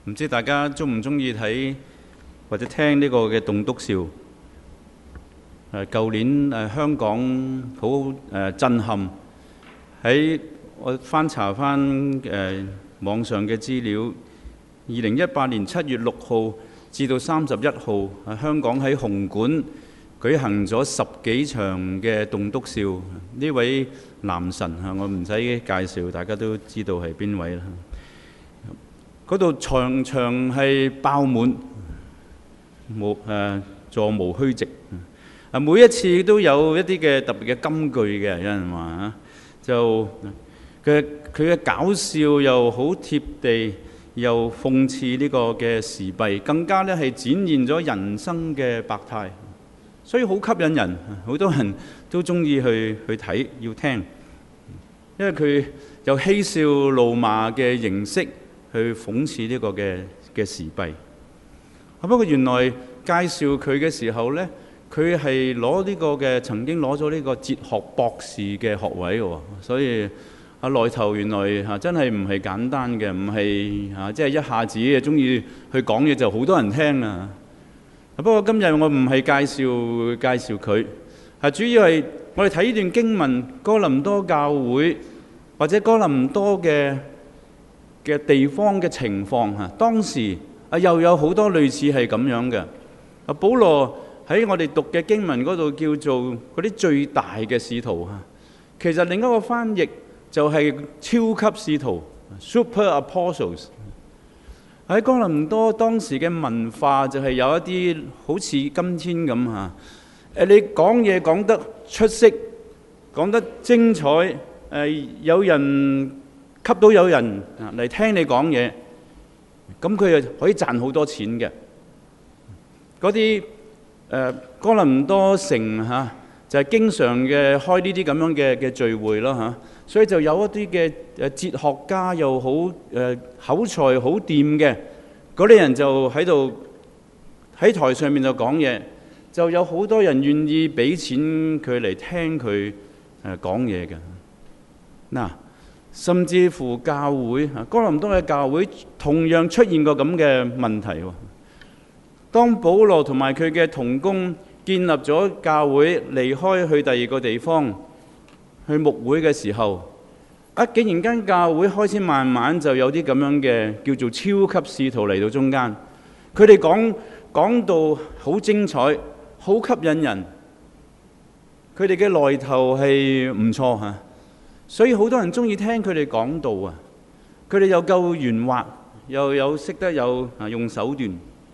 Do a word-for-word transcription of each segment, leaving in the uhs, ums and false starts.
唔知大家中唔中意睇或者聽呢個嘅棟篤笑？誒，舊年誒香港好誒震撼，喺我翻查翻誒網上嘅資料，二零一八年七月六號至到三十一號，香港喺紅館舉行咗十幾場嘅棟篤笑。呢位男神啊，我唔使介紹，大家都知道係邊位啦。嗰度場場係爆滿，無誒座無虛席。啊，每一次都有一啲嘅特別嘅金句嘅，有人話啊，就佢佢嘅搞笑又好貼地，又諷刺呢個嘅時弊，更加咧係展現咗人生嘅百態，所以好吸引人，好多人都中意去去睇要聽，因為佢有嬉笑怒罵嘅形式去諷刺呢個嘅嘅時弊。不過原來介紹佢嘅時候呢，佢係攞呢個嘅曾經攞咗呢個哲學博士嘅學位喎，所以啊來頭原來嚇真係唔係簡單嘅，唔係嚇即係一下子嘅中意去講嘢就好多人聽啊。不過今日我唔係介紹介紹佢，係主要係我哋睇呢段經文，哥林多教會或者哥林多嘅嘅地方嘅情況嚇，當時啊又有好多類似係咁樣嘅。啊，保羅喺我哋讀嘅經文嗰度叫做嗰啲最大嘅使徒嚇，其實另一個翻譯就係超級使徒 （super apostles）。喺哥林多當時嘅文化就係有一啲好似今天咁嚇，誒你講嘢講得出色，講得精彩，誒有人吸到有人嚟聽你講嘢，咁佢就可以賺好多錢嘅。嗰啲誒哥林多城嚇就係經常嘅開呢啲咁樣嘅嘅聚會啦嚇，所以就有一啲嘅誒哲學家又好誒口才好掂嘅嗰啲人就喺度喺台上面就講嘢，就有好多人願意俾錢佢嚟聽佢誒講嘢嘅。嗱，甚至乎教會嚇哥林多嘅教會同樣出現過咁嘅問題喎。當保羅同埋佢嘅同工建立咗教會，離開去第二個地方去牧會嘅時候，啊竟然間教會開始慢慢就有啲咁樣嘅叫做超級使徒嚟到中間，佢哋講講到好精彩，好吸引人，佢哋嘅來頭係唔錯嚇，所以好多人中意聽佢哋講道啊。佢哋又夠圓滑，又有識得有啊用手段。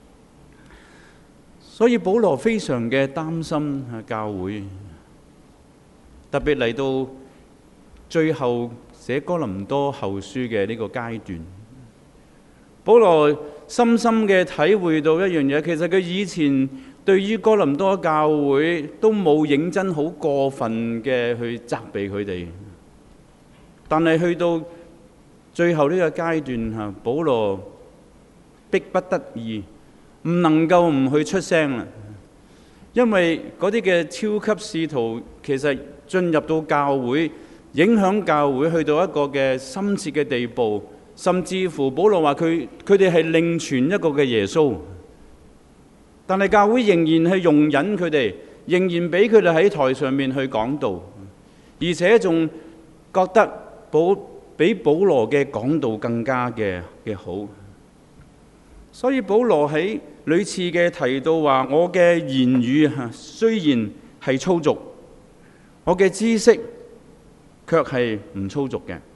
所以保羅非常嘅擔心教會，特別嚟到最後寫哥林多後書嘅呢個階段，保羅深深嘅體會到一樣嘢，其實佢以前對於哥林多教會都冇認真好過分嘅去責備佢哋，但係去到最後呢個階段嚇，保羅迫不得已，唔能夠唔去出聲啦，因為嗰啲嘅超級使徒其實進入到教會，影響教會去到一個嘅深切嘅地步，甚至乎保羅話佢佢哋係另傳一個嘅耶穌，但係教會仍然係容忍佢哋，仍然俾佢哋喺台上面去講道，而且仲覺得保比保羅嘅講道更加嘅嘅好。所以保羅喺屢次嘅提到話，我嘅言語嚇雖然係粗俗，我嘅知識卻係唔粗俗嘅。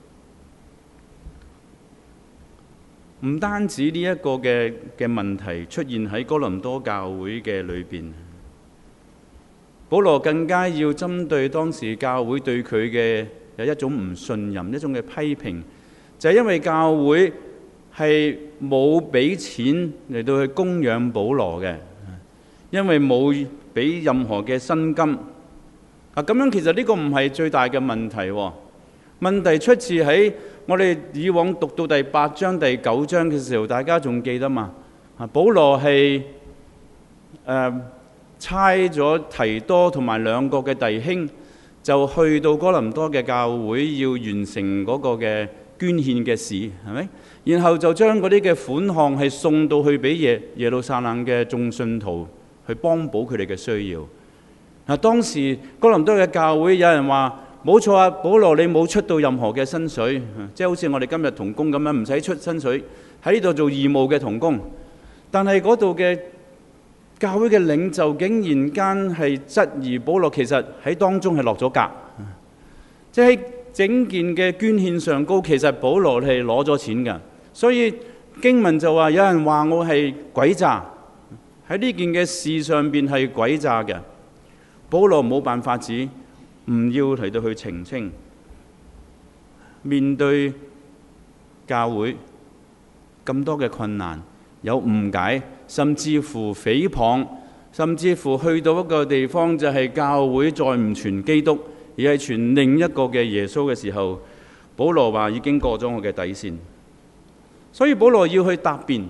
唔單止呢一個嘅嘅問題出現喺哥林多教會嘅裏邊，保羅更加要針對當時教會對佢嘅有一種唔信任，一種嘅批評，就係因為教會係冇俾錢嚟到去供養保羅嘅，因為冇俾任何嘅薪金。啊，咁樣其實呢個唔係最大嘅問題喎。問題出自喺我哋以往讀到第八章、第九章嘅時候，大家仲記得嘛？啊，保羅係誒差咗提多同埋兩個嘅弟兄，就去到哥林多嘅教會，要完成嗰個嘅捐獻嘅事，係咪？然後就將嗰啲嘅款項係送到去俾耶耶路撒冷嘅眾信徒去幫補佢哋嘅需要。嗱，當時哥林多嘅教會有人話：冇錯啊，保羅你冇出到任何嘅薪水，即係好似我哋今日同工咁樣，唔使出薪水喺呢度做義務嘅同工。但係嗰度嘅教會嘅領袖竟然間係質疑保羅，其實喺當中係落咗格，即係喺整件嘅捐獻上高，其實保羅係攞咗錢㗎。所以經文就話有人話我係詭詐，喺呢件嘅事上邊係詭詐嘅。保羅冇辦法子，唔要嚟到去澄清。面對教會咁多嘅困難，有誤解，甚至乎誹謗，甚至乎去到一個地方就係教會再唔傳基督，而係傳另一個嘅耶穌嘅時候，保羅話已經過咗我嘅底線。所以保羅要去答辯。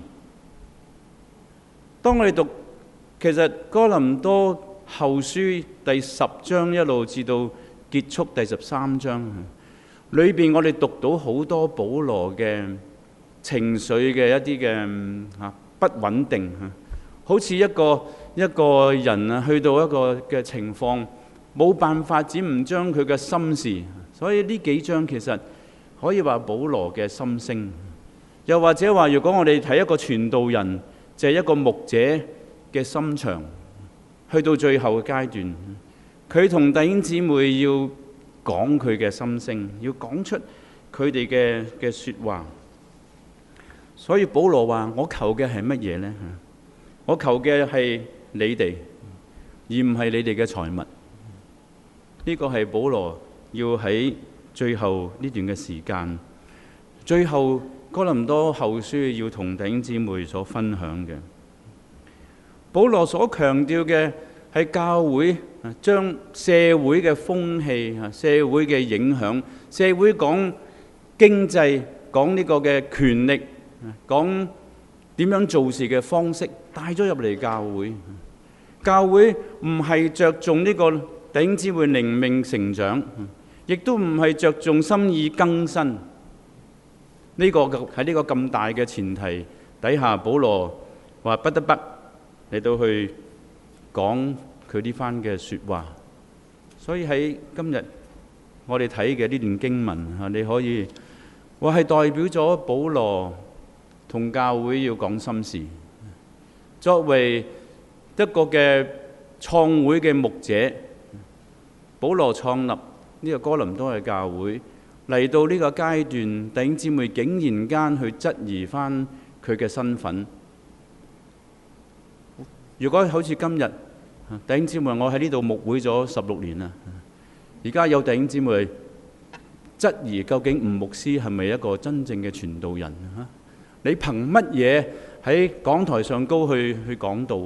當我哋讀其實哥林多後書第十章一路至到結束第十三章裏邊，我哋讀到好多保羅嘅情緒嘅一啲嘅嚇不穩定，好似一個一個人啊去到一個嘅情況，冇辦法只唔將佢嘅心事。所以呢幾章其實可以話保羅嘅心聲。又或者話，如果我哋睇一個傳道人，就係一個牧者嘅心腸，去到最後嘅階段，佢同弟兄姊妹要講佢嘅心聲，要講出佢哋嘅嘅説話。所以保羅話：我求嘅係乜嘢呢？我求嘅係你哋，而唔係你哋嘅財物。呢個係保羅要喺最後呢段嘅時間，最後哥林多後書要同弟兄姊妹所分享嘅。保羅所強調嘅係教會將社會嘅風氣、社會嘅影響、社會講經濟、講呢個嘅權力、講點樣做事嘅方式帶咗入嚟教會。教會唔係着重呢個弟兄姊妹靈命成長，亦都唔係着重心意更新。呢個喺呢個咁大嘅前提底下，保羅話不得不嚟到去講佢呢番嘅説話。所以喺今日我哋睇嘅呢段經文嚇，你可以話係代表咗保羅同教會要講心事。作為一個嘅創會嘅牧者，保羅創立呢個哥林多嘅教會。嚟到呢個階段，弟兄姊妹竟然間去質疑翻佢嘅身份。如果好似今日，弟兄姊妹，我喺呢度牧會咗十六年啦，而家有弟兄姊妹質疑究竟吳牧師係咪一個真正嘅傳道人？你憑乜嘢喺講台上高去去講道？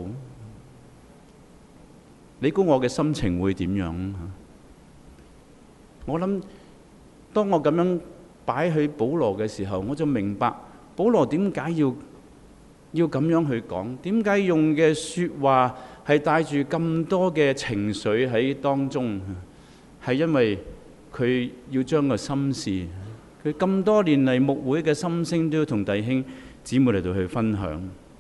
你估我嘅心情會點樣？我諗。當我咁樣擺喺保羅嘅時候，我就明白保羅點解要要咁樣去講，點解用嘅説話係帶住咁多嘅情緒喺當中，係因為佢要將個心事，佢咁多年嚟牧會嘅心聲都要同弟兄姊妹嚟到去分享。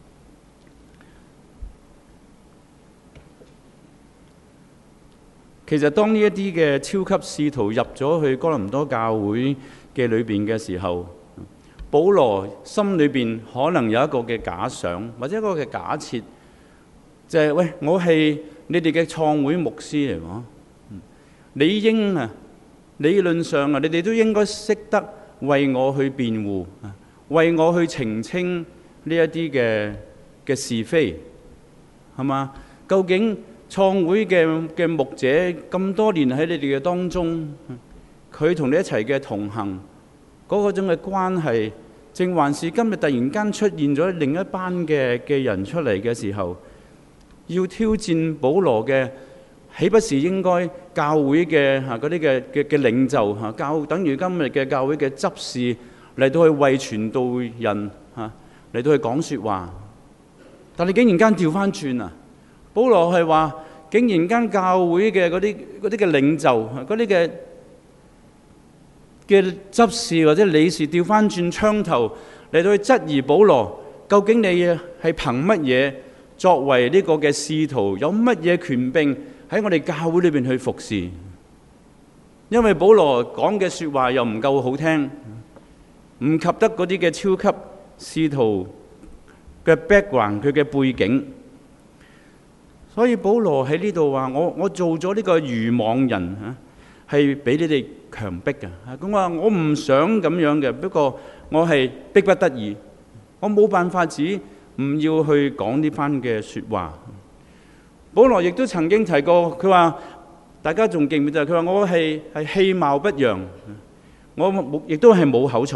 其實當呢一啲嘅超級使徒入咗去哥林多教會嘅裏邊嘅時候，保羅心裏邊可能有一個嘅假想，或者一個嘅假設，就係、是、喂，我係你哋嘅創會牧師嚟喎，理應啊，理論上啊，你哋都應該識得為我去辯護，為我去澄清呢一啲嘅嘅是非，係嘛？究竟創會嘅嘅牧者咁多年喺你哋嘅當中，佢同你一齊嘅同行嗰個種嘅關係，正還是今日突然間出現咗另一班嘅嘅人出嚟嘅時候，要挑戰保羅嘅，豈不是應該教會嘅嚇嗰啲嘅嘅嘅領袖嚇教，等於今日嘅教會嘅執事嚟到去為傳道人嚇嚟到去講説話，但你竟然間調翻轉啊！保羅係話，竟然間教會嘅嗰啲嗰啲嘅領袖，嗰啲嘅嘅執事或者理事調翻轉槍頭嚟到去質疑保羅，究竟你係憑乜嘢作為呢個嘅使徒，有乜嘢權柄喺我哋教會裏邊去服侍？因為保羅講嘅說話又唔夠好聽，唔及得嗰啲嘅超級使徒嘅 background 佢嘅背景，所以保羅喺呢度話：我我做咗呢個愚妄人嚇，係俾你哋強迫嘅。咁話我唔想咁樣嘅，不過我係迫不得已，我冇辦法子唔要去講呢番嘅説話。保羅亦都曾經提過，佢話大家仲記唔記得？佢話我係係氣貌不揚，我亦都係冇口才。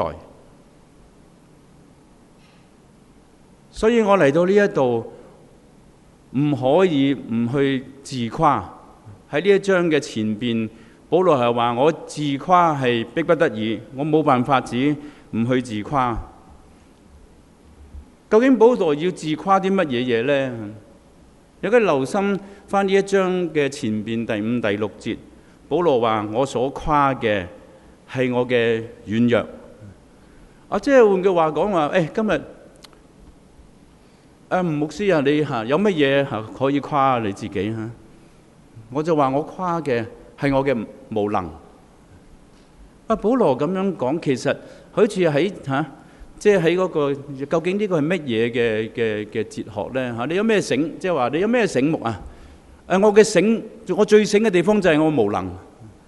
所以我嚟到呢一度唔可以唔去自誇。喺呢一章嘅前邊，保羅係話我自誇係迫不得已，我冇辦法子唔去自誇。究竟保羅要自誇啲乜嘢嘢呢？有啲留心翻呢一章嘅前邊第五、第六節，保羅話我所誇嘅係我嘅軟弱。啊，即係換句話講話，誒今日。誒、啊、吳牧師啊，你嚇有乜嘢嚇可以誇你自己嚇？我就話我誇嘅係我嘅無能。啊，保羅咁樣講，其實好似喺嚇，即係喺嗰個究竟呢個係乜嘢嘅嘅嘅哲學咧嚇？你有咩醒？即係話你有咩醒目啊？誒，我嘅醒，我最醒嘅地方就係我無能，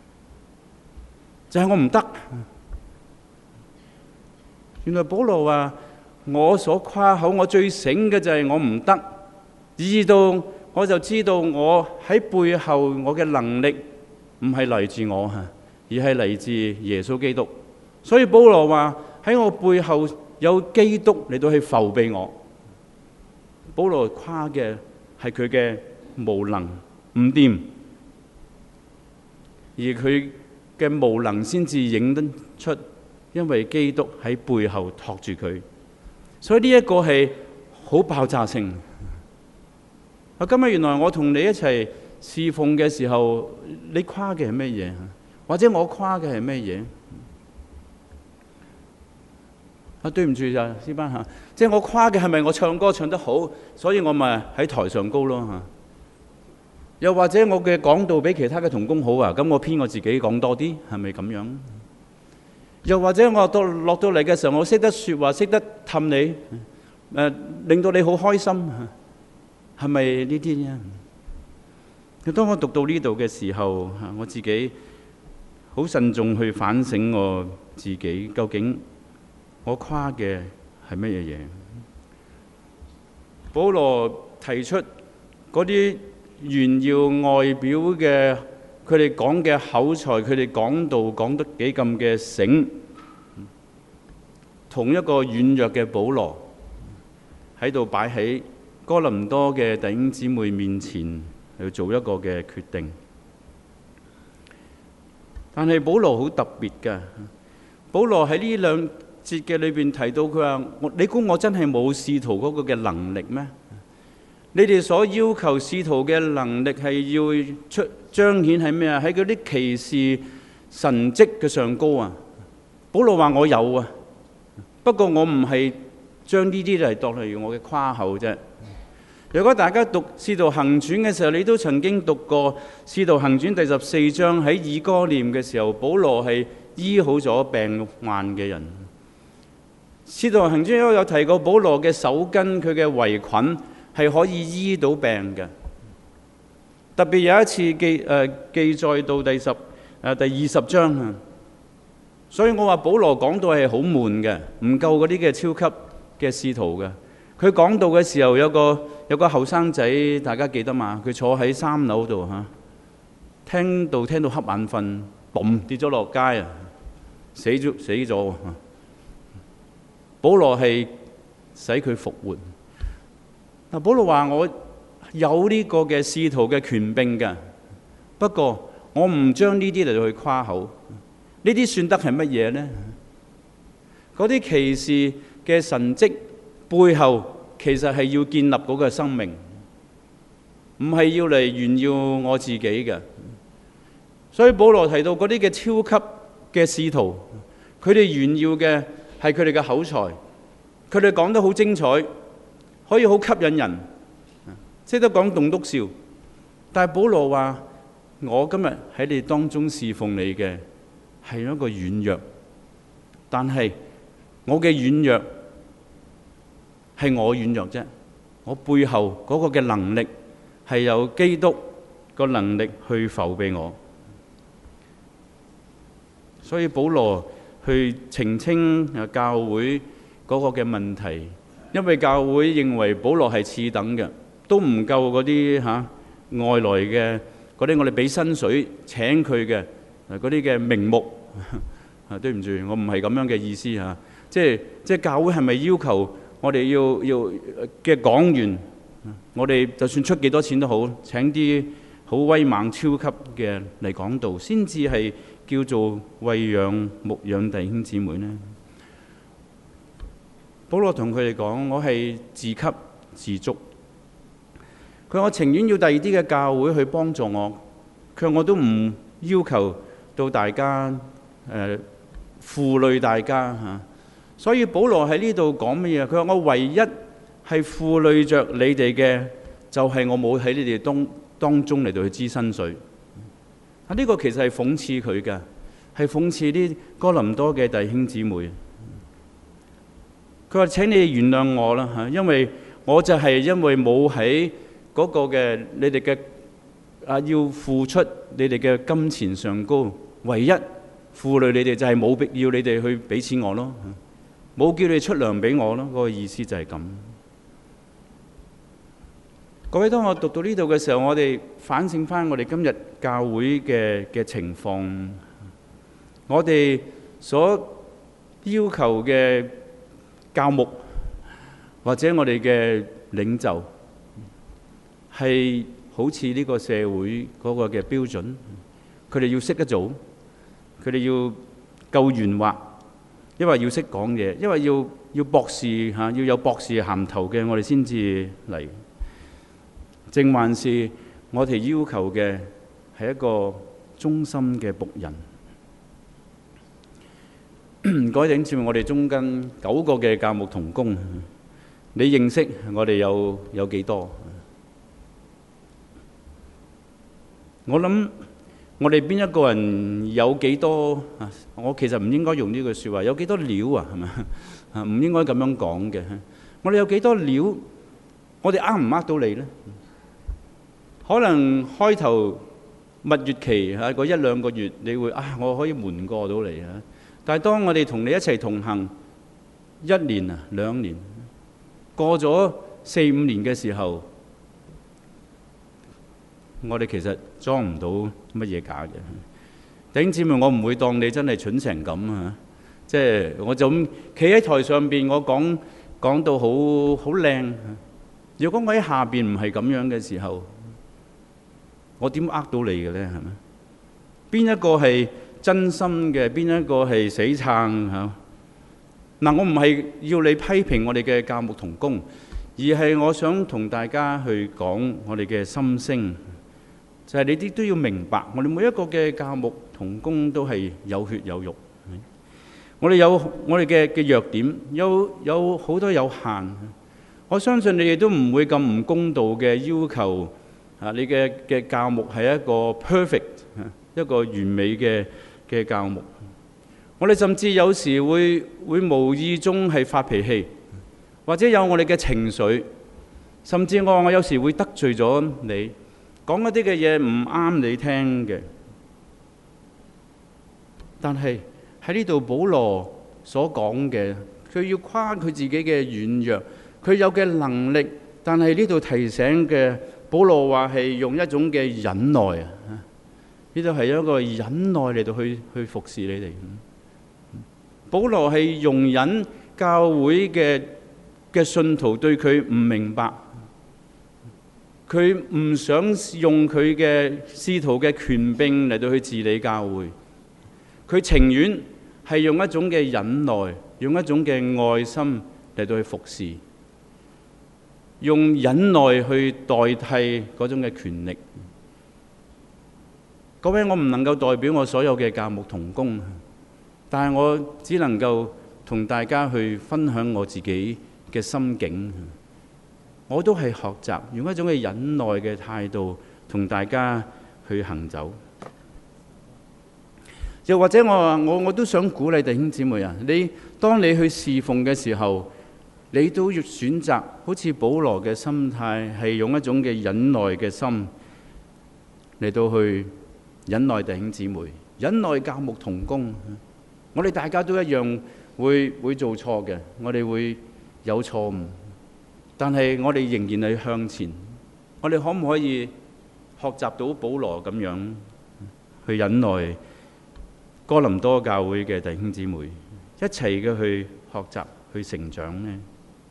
就係、是、我唔得。原來保羅話。我所誇口，我最醒嘅就係我唔得，以至到我就知道我喺背後我嘅能力唔係嚟自我嚇，而係嚟自耶穌基督。所以保羅話喺我背後有基督嚟到去扶庇我。保羅誇嘅係佢嘅無能唔掂，而佢嘅無能先至影得出，因為基督喺背後托住佢。所以呢一個係好爆炸性。啊，今日原來我同你一齊侍奉嘅時候，你誇嘅係咩嘢？或者我誇嘅係咩嘢？啊，對唔住咋，師班嚇，即係我誇嘅係咪我唱歌唱得好，所以我咪喺台上高咯嚇？又或者我嘅講道比其他嘅同工好啊？咁我偏我自己講多啲，係咪咁樣？又或者我到落到嚟嘅時候，我識得説話，識得氹你，誒令到你好開心，係咪呢啲啫？當我讀到呢度嘅時候，我自己好慎重去反省我自己，究竟我誇嘅係乜嘢嘢？保羅提出嗰啲炫耀外表嘅。佢哋講嘅口才，佢哋講道講得幾咁嘅醒，同一個軟弱嘅保羅喺度擺喺哥林多嘅弟兄姊妹面前去做一個嘅決定。但係保羅好特別㗎，保羅喺呢兩節嘅裏邊提到佢話：你估我真係冇使徒嗰個嘅能力咩？你哋所要求使徒嘅能力係要出彰顯係咩啊？喺嗰啲奇事神蹟嘅上高啊！保羅話我有啊，不過我唔係將呢啲嚟當係我嘅誇口啫。如果大家讀《使徒行傳》嘅時候，你都曾經讀過《使徒行傳》第十四章，喺以哥念嘅時候，保羅係醫好咗病患嘅人。《使徒行傳》都有提過保羅嘅手巾，佢嘅圍裙係可以醫到病嘅。特別有一次記誒、呃、記載到第十誒、呃、第二十章啊，所以我話保羅講到係好悶嘅，唔夠嗰啲嘅超級嘅使徒嘅。佢講到嘅時候，有個有個後生仔，大家記得嘛？佢坐喺三樓度嚇，聽到聽到瞌眼瞓，嘣跌咗落街啊，死咗死咗。保羅係使佢復活。嗱，保羅話我有呢個嘅使徒嘅權柄嘅，不過我唔將呢啲嚟到去誇口。呢啲算得係乜嘢呢？嗰啲奇事嘅神蹟背後，其實係要建立嗰個生命，唔係要嚟炫耀我自己嘅。所以保羅提到嗰啲嘅超級嘅使徒，佢哋炫耀嘅係佢哋嘅口才，佢哋講得好精彩，可以好吸引人，識得講棟篤笑。但係保羅話：我今日喺你當中侍奉你嘅係一個軟弱，但係我嘅軟弱係我軟弱啫，我背後嗰個嘅能力係有基督個能力去浮俾我。所以保羅去澄清教會嗰個嘅問題，因為教會認為保羅係次等嘅，都唔夠嗰啲嚇外來嘅嗰啲我哋俾薪水請佢嘅嗰啲嘅名目。啊，對唔住，我唔係咁樣嘅意思嚇。即係即係教會係咪要求我哋要要嘅講員，我哋就算出幾多錢都好，請啲好威猛超級嘅嚟講道，先至係叫做餵養牧養弟兄姊妹呢？保羅同佢哋講：我係自給自足。佢話我情願要第二啲嘅教會去幫助我，佢話我都唔要求到大家誒負累大家嚇。所以保羅喺呢度講乜嘢？佢話我唯一係負累着你哋嘅，就係我冇喺你哋當當中嚟到去支薪水。啊！呢個其實係諷刺佢嘅，係諷刺啲哥林多嘅弟兄姊妹。佢話：請你哋原諒我啦嚇，因為我就係因為冇喺嗰個嘅你哋嘅啊要付出你哋嘅金錢上高，唯一負累你哋就係冇必要你哋去俾錢我咯，冇叫你出糧俾我咯。嗰個意思就係咁。各位，當我讀到呢度嘅時候，我哋反省翻我哋今日教會嘅嘅情況，我哋所要求嘅教牧或者我哋嘅領袖，係好似呢個社會嗰個嘅標準，佢哋要識得做，佢哋要夠圓滑，因為要識講嘢，因為要要博士嚇，要有博士銜頭嘅，我哋先至嚟。正還是我哋要求嘅係一個忠心嘅僕人。各位弟兄姊妹，我哋中間九個嘅教牧同工，你認識我哋有有幾多？我諗我哋邊一個人有幾多？我其實唔應該用呢句説話，有幾多料啊？係咪啊？唔應該咁樣講嘅。我哋有幾多料？我哋呃唔呃到你呢？可能開頭蜜月期嚇嗰一兩個月，你會啊，我可以瞞過到你啊。但係當我哋同你一齊同行一年啊、兩年，過咗四五年嘅時候，我哋其實裝唔到乜嘢假嘅。弟兄姊妹，我唔會當你真係蠢成咁啊！即係我就咁企喺台上邊，我講講到好好靚。如果我喺下邊唔係咁樣嘅時候，我點呃到你嘅呢？係咪？邊一個係真心嘅？邊一個係死撐嚇？嗱，我唔係要你批評我哋嘅教牧同工，而係我想同大家去講我哋嘅心聲，就係你啲都要明白，我哋每一個嘅教牧同工都係有血有肉。我哋有我哋嘅嘅弱點，有有好多有限。我相信你哋都唔會咁唔公道嘅要求。啊！你嘅嘅教牧係一個 perfect， 一個完美嘅嘅教牧。我哋甚至有時會會無意中係發脾氣，或者有我哋嘅情緒，甚至我我有時會得罪咗你，講一啲嘅嘢唔啱你聽嘅。但係喺呢度，保羅所講嘅，佢要誇佢自己嘅軟弱，佢有嘅能力，但係呢度提醒嘅。保羅話係用一種嘅忍耐啊，呢度係一個忍耐嚟到去去服侍你哋。保羅係容忍教會嘅嘅信徒對佢唔明白，佢唔想用佢嘅使徒嘅權柄嚟到去治理教會，佢情願係用一種嘅忍耐，用一種嘅愛心嚟到去服侍。用忍耐去代替嗰種嘅權力。各位，我唔能夠代表我所有嘅教牧同工， 但係我只能夠同大家去分享我自己嘅心境。我都係學習用一種嘅忍耐嘅態度同大家去行走。又或者我話我我都想鼓勵弟兄姊妹啊，你當你去侍奉嘅時候，你都要選擇好似保羅嘅心態，係用一種嘅忍耐嘅心嚟到去忍耐弟兄姊妹，忍耐教牧同工。我哋大家都一樣會會做錯嘅，我哋會有錯誤，但係我哋仍然係向前。我哋可唔可以學習到保羅咁樣去忍耐哥林多教會嘅弟兄姊妹，一齊嘅去學習去成長呢？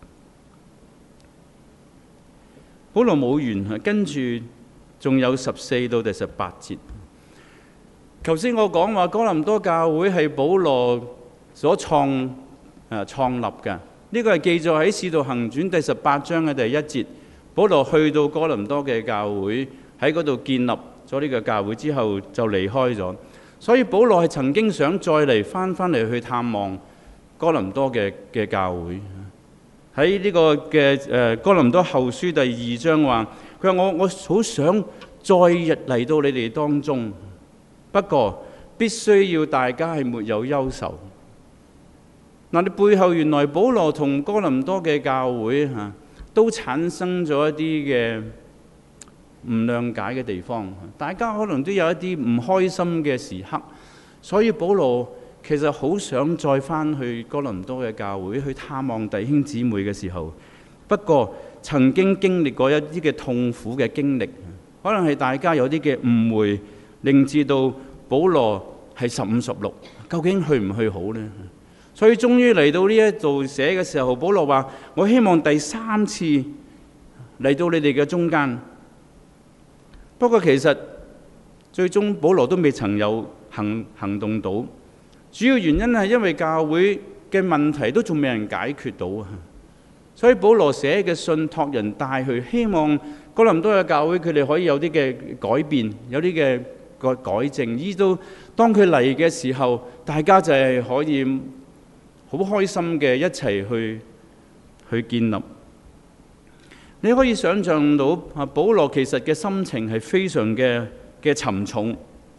保羅冇完，跟住仲有十四到第十八節。頭先我講話哥林多教會係保羅所創誒創立嘅，呢個係記載喺《使徒行傳》第十八章嘅第一節。保羅去到哥林多嘅教會，喺嗰度建立咗呢個教會之後就離開咗。所以保羅係曾經想再嚟翻翻嚟去探望哥林多嘅嘅教會。喺呢個嘅誒哥林多後書第二章話，佢話我我好想再日嚟到你哋當中，不過必須要大家係沒有憂愁。嗱，你背後原來保羅同哥林多嘅教會嚇都產生咗一啲嘅唔諒解嘅地方，大家可能都有一啲唔開心嘅時刻，所以保羅其實好想再翻去哥林多嘅教會去探望弟兄姊妹嘅時候，不過曾經經歷過一啲嘅痛苦嘅經歷，可能係大家有啲嘅誤會，令至到保羅係十五十六，究竟去唔去好呢？所以終於嚟到呢一度寫嘅時候，保羅話：我希望第三次嚟到你哋嘅中間。不過其實最終保羅都未曾有行行動到，主要原因係因為教會嘅問題都仲未人解決到啊。所以保羅寫嘅信託人帶去，希望哥林多嘅教會佢哋可以有啲嘅改變，有啲嘅個改正，依到當佢嚟嘅時候，大家就係可以好開心嘅一齊去去建立。你可以想像到啊，保羅其實嘅心情係非常嘅嘅沉重，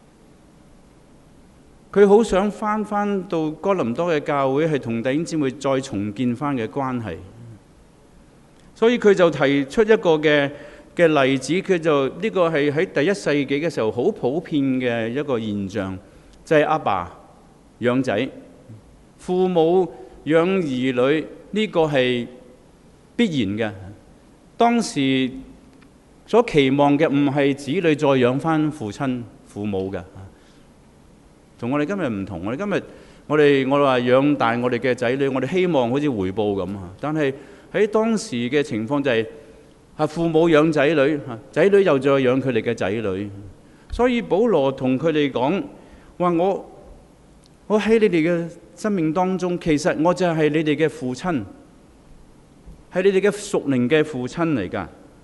佢好想翻翻到哥林多嘅教會，係同弟兄姊妹再重建翻嘅關係。所以佢就提出一個嘅嘅例子，佢就呢、這個係喺第一世紀嘅時候好普遍嘅一個現象，就係、是、阿爸養仔，父母養兒女，呢、這個係必然嘅。當時所期望嘅唔係子女再養翻父親父母嘅，同我哋今日唔同。我哋今日我哋我哋話養大我哋嘅仔女，我哋希望好似回報咁啊。但係喺當時嘅情況就係、是、啊，父母養仔女，仔女又再養佢哋嘅仔女。所以保羅同佢哋講話：我我喺你哋嘅生命當中，其實我就係你哋嘅父親。係你哋嘅屬靈嘅父親嚟㗎，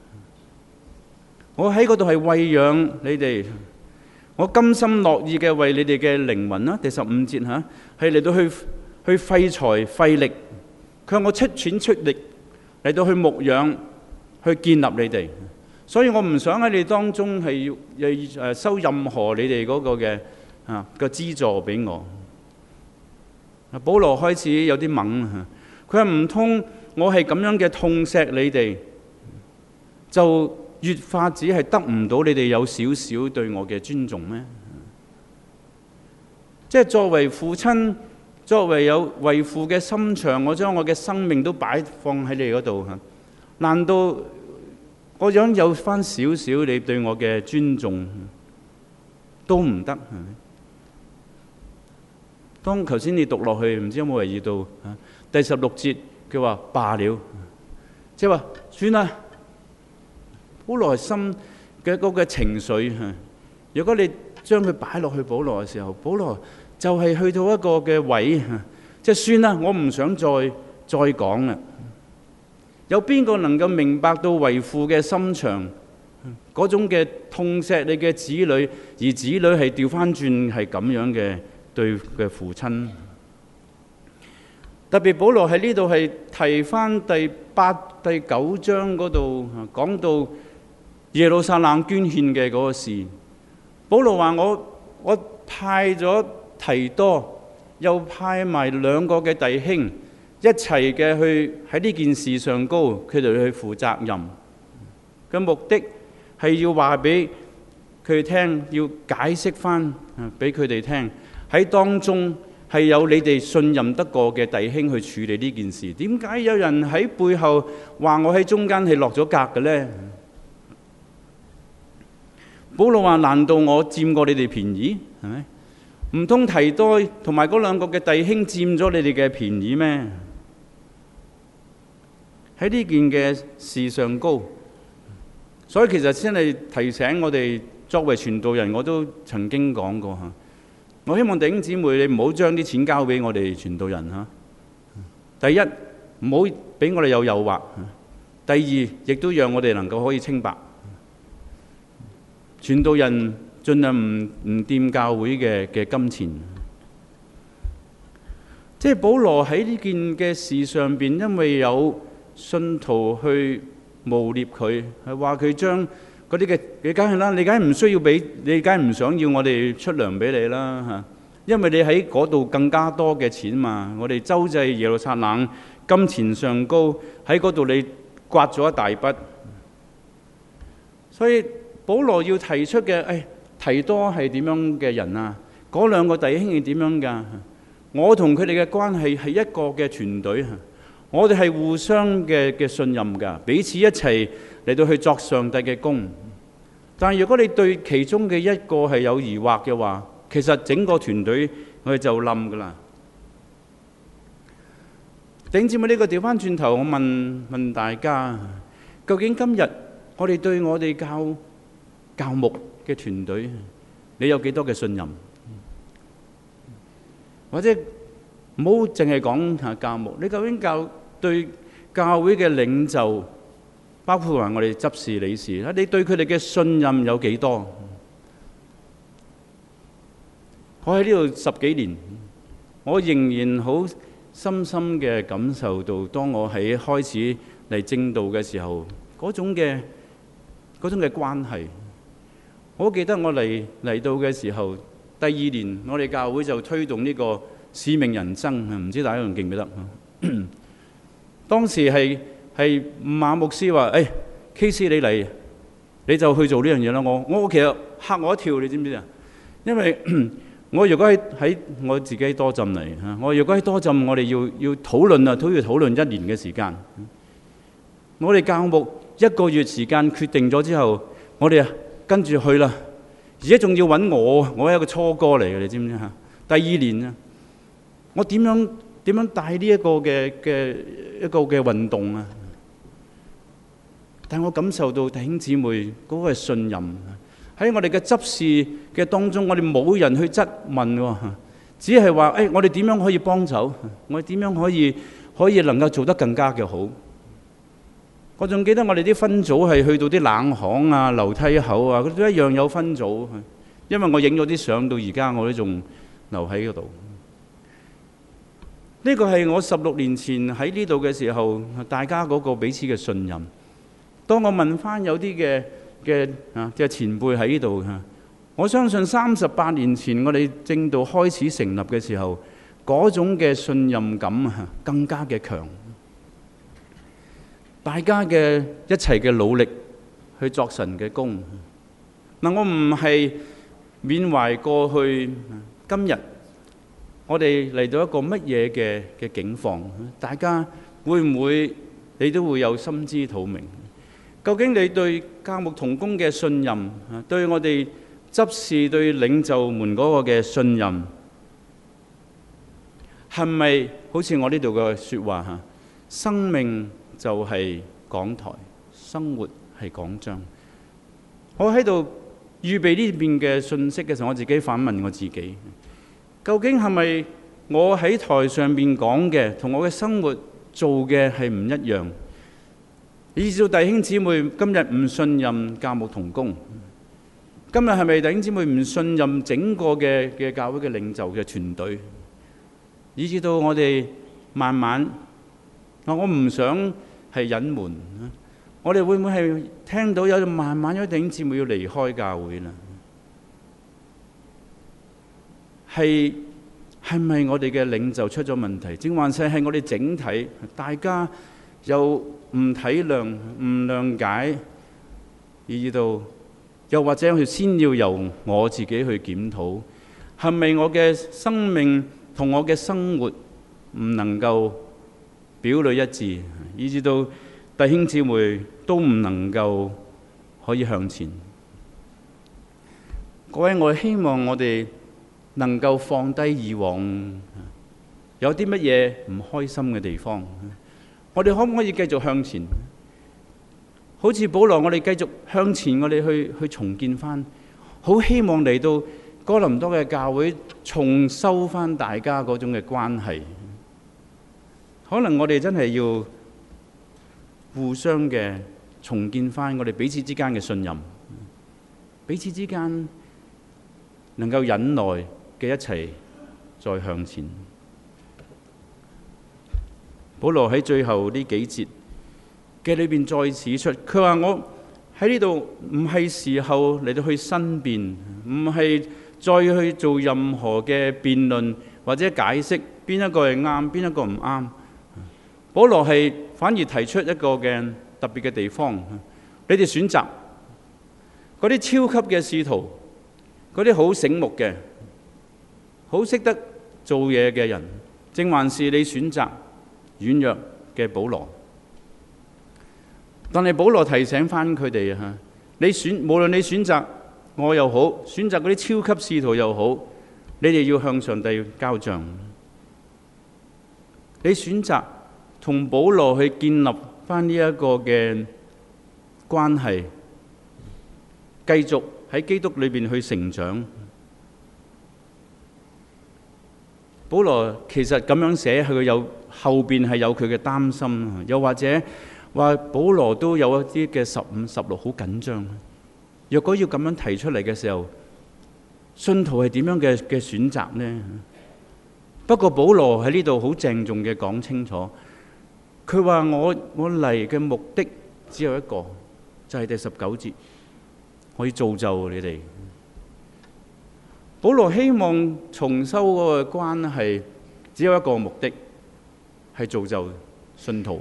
我喺嗰度係餵養你哋，我甘心樂意嘅為你哋嘅靈魂啦。第十五節嚇，係嚟到去去費財費力，佢話我出錢出力嚟到去牧養，去建立你哋。所以我唔想喺你當中係要誒收任何你哋嗰個嘅啊個資助俾我。啊，保羅開始有啲猛嚇，佢話唔通我係咁樣嘅痛錫你哋，就越發只係得唔到你哋有少少對我嘅尊重咩？即係作為父親，作為有為父嘅心腸，我將我嘅生命都擺放喺你嗰度嚇。難道我想有翻少少你對我嘅尊重都唔得？當頭先你讀落去，唔知有冇留意到嚇第十六節？佢話罷了，即係話算啦。保羅心嘅嗰個情緒，如果你將佢擺落去保羅嘅時候，保羅就係去到一個嘅位，即係算啦，我唔想再再講啦。有邊個能夠明白到為父嘅心腸嗰種嘅痛錫你嘅子女，而子女係調翻轉係咁樣嘅對嘅父親？ 特別保羅喺呢度係提翻第八、第九章嗰度講到耶路撒冷捐獻嘅嗰個事。保羅話：我我派咗提多，又派埋兩個嘅弟兄一齊嘅去喺呢件事上高，佢哋去負責任嘅目的係要話俾佢哋聽，要解釋翻俾佢哋聽喺當中。係有你哋信任得過嘅弟兄去處理呢件事。點解有人喺背後話我喺中間係落咗格嘅呢？保羅話：難道我佔過你哋便宜？係咪？唔通提多同埋嗰兩個嘅弟兄佔咗你哋嘅便宜咩？喺呢件嘅事上高，所以其實先係提醒我哋作為傳道人，我都曾經講過嚇。我希望弟兄姊妹，你唔好將啲錢交俾我哋傳道人嚇。第一，唔好俾我哋有誘惑；第二，亦都讓我哋能夠可以清白。傳道人盡量唔唔掂教會嘅嘅金錢。即係保羅喺呢件嘅事上邊，因為有信徒去誣蔑佢，係話佢將嗰啲嘅，你梗係啦，你梗係唔需要俾，你梗係唔想要我哋出糧俾你啦嚇，因為你喺嗰度更加多嘅錢嘛。我哋周濟耶路撒冷金錢上高，喺嗰度你刮咗一大筆，所以保羅要提出嘅，誒提多係點樣嘅人啊？嗰兩個弟兄係點樣㗎？我同佢哋嘅關係係一個嘅團隊，我哋係互相嘅嘅信任㗎，彼此一齊嚟到去作上帝嘅工。但係如果你對其中嘅一個係有疑惑嘅話，其實整個團隊我哋就冧㗎啦。頂尖啊！呢個調翻轉頭，我問問大家，究竟今日我哋對我哋教教牧嘅團隊，你有幾多嘅信任？或者唔好淨係講下教牧，你究竟教對教會嘅領袖，包括話我哋執事理事啦，你對佢哋嘅信任有幾多？我喺呢度十幾年，我仍然好深深嘅感受到，當我喺開始嚟證道嘅時候，嗰種嘅嗰種嘅關係。我記得我嚟嚟到嘅時候，第二年我哋教會就推動呢個使命人生，唔知大家仲記唔記得？當時係係馬牧師話：誒 K C 你嚟，你就去做呢樣嘢啦。我我其實嚇我一跳，你知唔知啊？因為我如果喺喺我自己多浸嚟嚇，我如果喺多浸，我哋要要討論啊，都要討論一年嘅時間。我哋教牧一個月時間決定咗之後，我哋啊跟住去啦，而且仲要揾我，我係一個初哥嚟嘅，你知唔知嚇？第二年啊，我點樣點樣帶呢一個嘅嘅一個嘅運動啊？但我感受到弟兄姊妹嗰個係信任，喺我哋嘅執事嘅當中，我哋冇人去質問喎，只係話誒，我哋點樣可以幫手？我哋點樣可以可以能夠做得更加嘅好？我仲記得我哋啲分組係去到啲冷巷啊、樓梯口啊，佢都一樣有分組，因為我影咗啲相，到而家我都仲留喺嗰度。呢個係我十六年前喺呢度嘅時候，大家嗰個彼此嘅信任。當我問翻有啲嘅嘅啊嘅前輩喺呢度嚇，我相信三十八年前我哋正道開始成立嘅時候，嗰種嘅信任感啊更加嘅強。大家嘅一齊嘅努力去作神嘅工。嗱，我唔係緬懷過去，今日我哋嚟到一個乜嘢嘅嘅境況？大家會唔會你都會有心知肚明？究竟你對教牧同工嘅信任，對我哋執事對領袖們嗰個嘅信任，係咪好似我呢度嘅説話嚇？生命就係講台，生活係講章。我喺度預備呢邊嘅信息嘅時候，我自己反問我自己：究竟係咪我喺台上邊講嘅，同我嘅生活做嘅係唔一樣？以至到弟兄姊妹今日唔信任教牧同工，今日係咪弟兄姊妹唔信任整個嘅嘅教會嘅領袖嘅團隊？以至到我哋慢慢，我唔想係隱瞞。我哋會唔會係聽到有慢慢有弟兄姊妹要離開教會啦？係係咪我哋嘅領袖出咗問題？正還是係我哋整體大家又唔體諒、唔諒解，以至到又或者佢先要由我自己去檢討，係咪我嘅生命同我嘅生活唔能夠表裏一致，以至到弟兄姊妹都唔能夠可以向前？各位，我希望我哋能夠放低以往有啲乜嘢唔開心嘅地方，我哋可唔可以繼續向前？好似保羅，我哋繼續向前，我哋去去重建翻，好希望嚟到哥林多嘅教會重修翻大家嗰種嘅關係。可能我哋真係要互相嘅重建翻我哋彼此之間嘅信任，彼此之間能夠忍耐嘅一齊再向前。保羅喺最後呢幾節嘅裏邊再指出，佢話我喺呢度唔係時候嚟到去申辯，唔係再去做任何嘅辯論或者解釋邊一個係啱，邊一個唔啱。保羅係反而提出一個嘅特別嘅地方，你哋選擇嗰啲超級嘅使徒，嗰啲好醒目嘅、好識得做嘢嘅人，正還是你選擇軟弱嘅保羅？但係保羅提醒翻佢哋啊，你選無論你選擇我又好，選擇嗰啲超級使徒又好，你哋要向上帝交賬。你選擇同保羅去建立翻呢一個嘅關係，繼續喺基督裏邊去成長。保羅其實咁樣寫，佢有後邊係有佢嘅擔心，又或者話保羅都有一啲嘅十五十六好緊張。若果要咁樣提出嚟嘅時候，信徒係點樣嘅嘅選擇呢？不過保羅喺呢度好鄭重嘅講清楚，佢話我我嚟嘅目的只有一個，就係第十九節，我要造就你哋。保羅希望重修嗰個關係，只有一個目的，係造就信徒。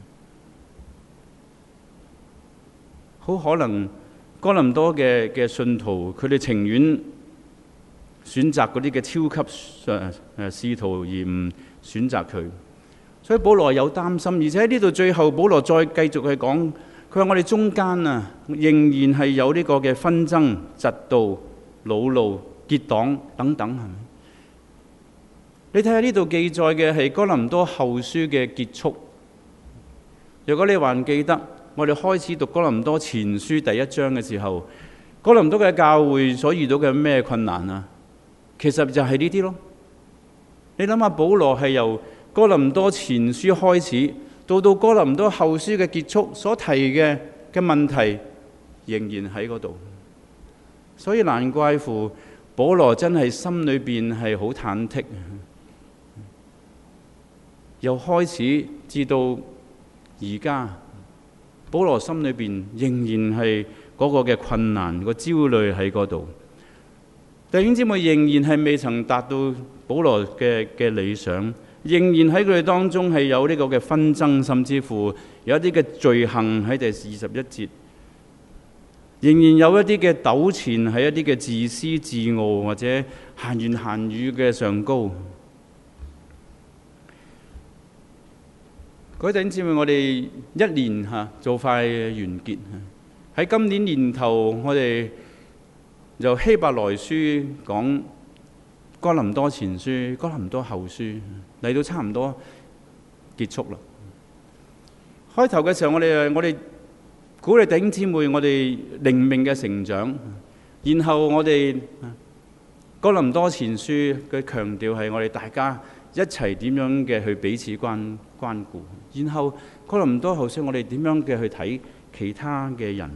好可能哥林多嘅嘅信徒，佢哋情願選擇嗰啲嘅超級誒誒使徒，而唔選擇佢。所以保羅有擔心，而且喺呢度最後，保羅再繼續去講，佢話我哋中間啊，仍然係有呢個嘅紛爭、嫉妒、惱怒、結黨等等，係咪？你睇下呢度記載嘅係哥林多後書嘅結束。如果你還記得，我哋開始讀哥林多前書第一章嘅時候，哥林多嘅教會所遇到嘅咩困難啊？其實就係呢啲咯。你諗下，保羅係由哥林多前書開始，到到哥林多後書嘅結束，所提嘅嘅問題仍然喺嗰度，所以難怪乎保羅真係心裏邊係好忐忑。由開始至到而家，保羅心裏邊仍然係嗰個嘅困難、個焦慮喺嗰度。弟兄姊妹仍然係未曾達到保羅嘅嘅理想，仍然喺佢哋當中係有呢個嘅紛爭，甚至乎有一啲嘅罪行喺第二十一節，仍然有一啲嘅糾纏喺一啲嘅自私自傲或者閒言閒語嘅上高。各位弟兄姊妹，我哋一年嚇做快完結，喺今年年頭，我哋由希伯來書講哥林多前書、哥林多後書，嚟到差唔多結束啦。開頭嘅時候，我哋我哋鼓勵弟兄姊妹，我哋靈命嘅成長。然後我哋哥林多前書嘅強調係我哋大家一齊點樣嘅去彼此關關顧。然後哥林多後書，我哋點樣嘅去睇其他嘅人。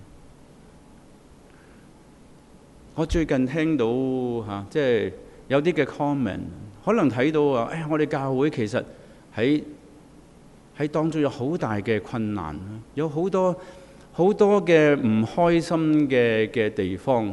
我最近聽到嚇，即係有啲嘅 comment，可能睇到話，誒，我哋教會其實喺喺當中有好大嘅困難，有好多好多嘅唔開心嘅嘅地方。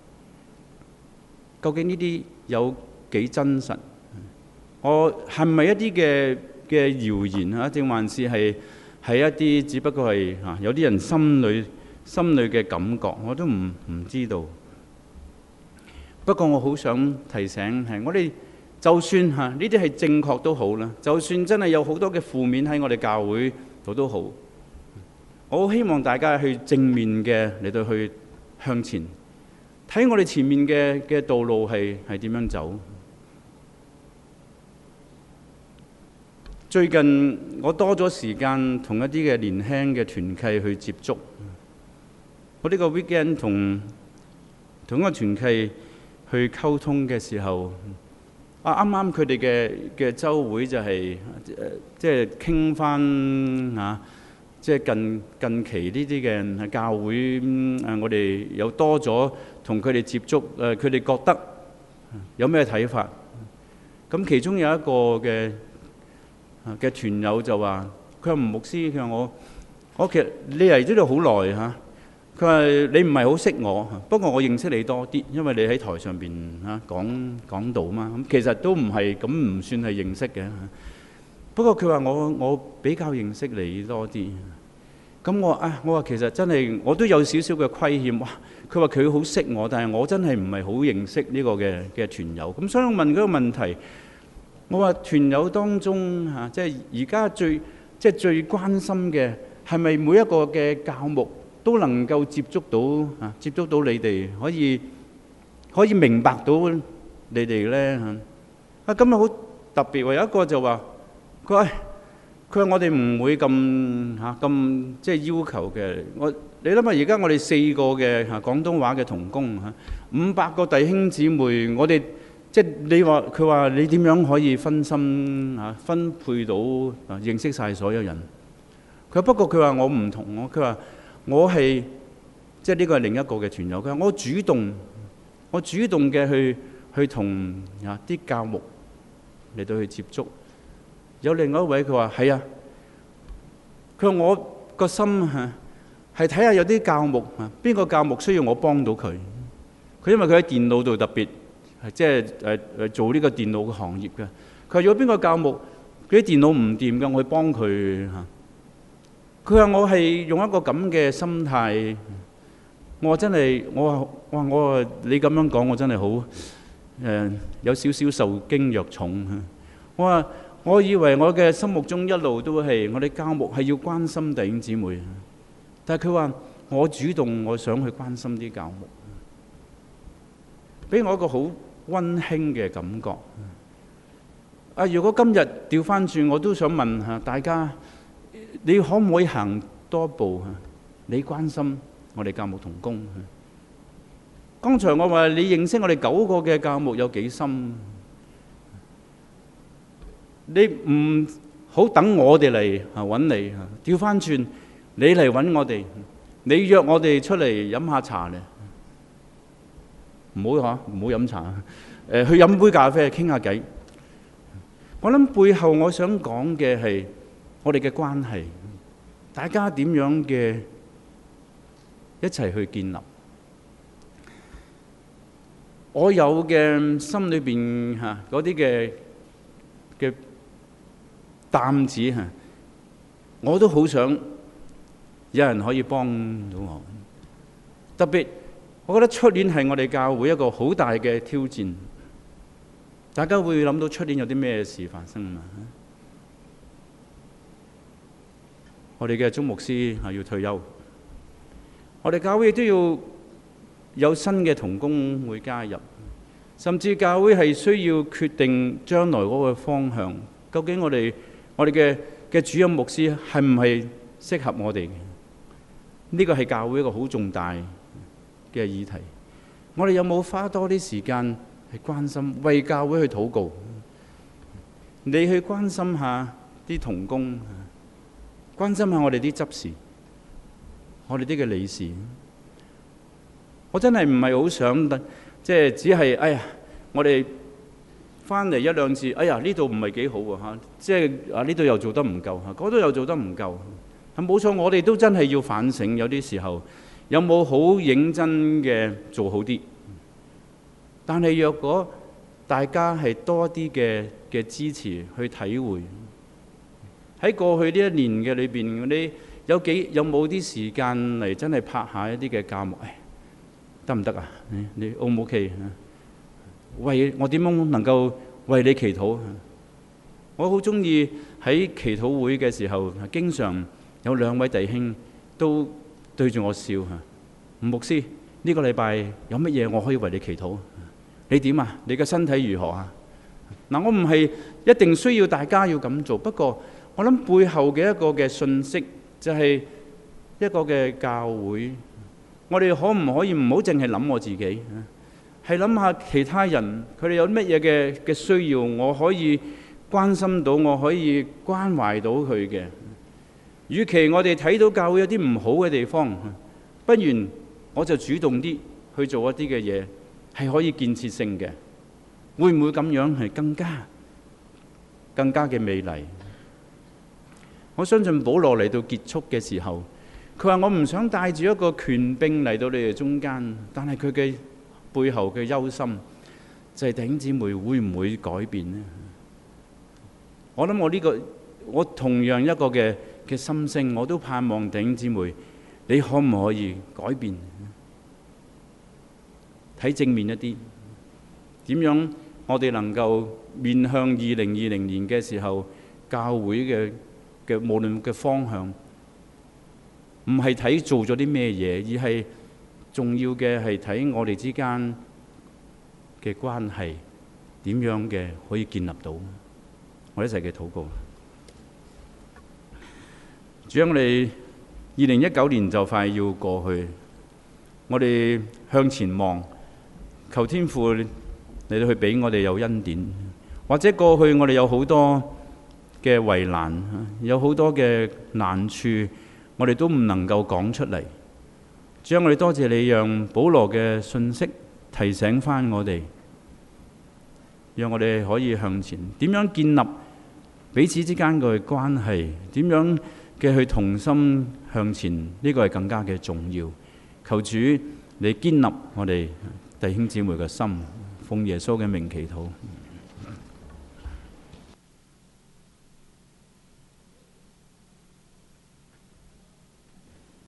究竟呢啲有幾真實？我係咪一啲嘅嘅謠言啊？定還是係係一啲只不過係啊有啲人心裏心裏嘅感覺，我都唔唔知道。不過我好想提醒係我哋，就算嚇呢啲係正確都好啦，就算真係有好多嘅負面喺我哋教會度都好，我好希望大家去正面嘅嚟到去向前睇我哋前面嘅嘅道路係係點樣走。最近我多咗時間同一啲嘅年輕嘅團契去接觸。我呢個 weekend 同同一個團契去溝通嘅時候，啊啱啱佢哋嘅嘅週會就係即係傾翻嚇，即係近近期呢啲嘅教會誒，我哋有多咗同佢哋接觸誒，佢哋覺得有咩睇法？咁其中有一個嘅嘅團友就話：佢話吳牧師，佢話我我其實你嚟呢度好耐嚇。佢話你唔係好識我，不過我認識你多啲，因為你喺台上邊嚇講講道嘛。咁其實都唔係咁，唔算係認識嘅。不過佢話我我比較認識你多啲。咁我啊，我話其實真係我都有少少嘅虧欠。哇！佢話佢好識我，但係我真係唔係好認識呢個嘅嘅團友。咁所以我問嗰個問題，我話團友當中嚇，即係而家最即係最關心嘅係咪每一個嘅教牧都能夠接觸到啊，接觸到你哋，可以可以明白到你哋咧嚇。啊，今日好特別喎，有一個就話佢話佢話我哋唔會咁嚇咁即係要求嘅。我你諗下，而家我哋四個嘅嚇廣東話嘅同工嚇，五百個弟兄姊妹，我哋即係你話佢話你點樣可以分心嚇分配到啊認識晒所有人？佢不過佢話我唔同我，佢話。我係即係呢個係另一個嘅團友。佢話我主動，我主動嘅去去同啊啲教牧嚟到去接觸。有另外一位佢話係啊，佢話我個心嚇係睇下有啲教牧啊，邊個教牧需要我幫到佢。佢因為佢喺電腦度特別即係誒誒做呢個電腦嘅行業嘅。佢話如果邊個教牧佢啲電腦唔掂嘅，我去幫佢嚇。佢話我係用一個咁嘅心態，我話真係，我話哇，我話你咁樣講，我真係好誒有少少受驚若重。我話我以為我嘅心目中一路都係我哋教牧係要關心弟兄姊妹，但係佢話我主動，我想去關心啲教牧，俾我一個好溫馨嘅感覺。啊，如果今日調翻轉，我都想問下大家。你可唔可以行多一步？你關心我哋教牧同工。剛才我話你認識我哋九個嘅教牧有幾深？你唔好等我哋嚟啊揾你，調翻轉你嚟揾我哋，你約我哋出嚟飲下茶咧。唔好嚇，唔好飲茶。誒，去飲杯咖啡傾下偈。我諗背後我想講嘅係。我哋嘅關係，大家點樣嘅一齊去建立？我有嘅心裏邊嚇嗰啲嘅嘅擔子嚇，我都好想有人可以幫到我。特別，我覺得出年係我哋教會一個好大嘅挑戰。大家會諗到出年有啲咩事發生嘛？我哋嘅鍾牧師係要退休，我哋教會亦都要有新嘅同工會加入，甚至教會係需要決定將來嗰個方向。究竟我哋我哋嘅嘅主任牧師係唔係適合我哋？呢個係教會一個好重大嘅議題。我哋有冇花多啲時間去關心，為教會去禱告？你去關心下啲同工。關心下我哋啲執事，我哋啲嘅理事。我真係唔係好想，即係只係哎呀，我哋翻嚟一兩次，哎呀呢度唔係幾好喎嚇，即係啊呢度又做得唔夠嚇，嗰度又做得唔夠。係冇錯，我哋都真係要反省，有啲時候有冇好認真嘅做好啲。但係若果大家係多啲嘅嘅支持去體會，喺過去呢一年嘅裏邊，你有幾有冇啲時間嚟真係拍下一啲嘅教牧？得唔得啊？你你 O 唔 OK？為我點樣能夠為你祈禱？我好中意喺祈禱會嘅時候，經常有兩位弟兄都對住我笑嚇。吳牧師，呢個禮拜有乜嘢我可以為你祈禱？你點啊？你嘅身體如何啊？嗱，我唔係一定需要大家要咁做，不過我諗背後嘅一個嘅信息就係一個嘅教會。我哋可唔可以唔好淨係諗我自己，係諗下其他人，佢哋有乜嘢嘅嘅需要，我可以關心到，我可以關懷到佢嘅。與其我哋睇到教會有啲唔好嘅地方，不如我就主動啲去做一啲嘅嘢，係可以建設性嘅。會唔會咁樣係更加更加嘅美麗？我相信保羅嚟到結束嘅時候，佢話：我唔想帶住一個權柄嚟到你哋中間，但係佢嘅背後嘅憂心就係弟兄姊妹會唔會改變呢？我諗我呢個我同樣一個嘅嘅心聲，我都盼望弟兄姊妹，你可唔可以改變？睇正面一啲，點樣我哋能夠面向二零二零年嘅時候，教會嘅嘅無論嘅方向，唔係睇做咗啲咩嘢，而係重要嘅係睇我哋之間嘅關係點樣嘅可以建立到。我一齊嘅禱告。主啊，我哋二零一九年就快要過去，我哋向前望，求天父嚟到去俾我哋有恩典。或者過去我哋有好多嘅為難，有好多嘅難處，我哋都唔能夠講出嚟。主啊，我哋多謝你讓保羅嘅信息提醒翻我哋，讓我哋可以向前。點樣建立彼此之間嘅關係？點樣嘅去同心向前？呢個係更加嘅重要。求主你堅立我哋弟兄姊妹嘅心，奉耶穌嘅名祈禱。